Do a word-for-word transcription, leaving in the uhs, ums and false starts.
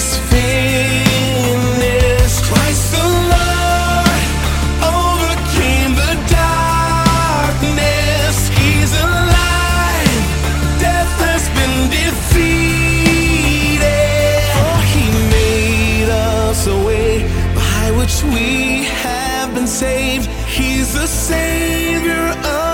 is finished. Christ the Lord overcame the darkness. He's alive. Death has been defeated. For he made us a way by which we have been saved. He's the Savior of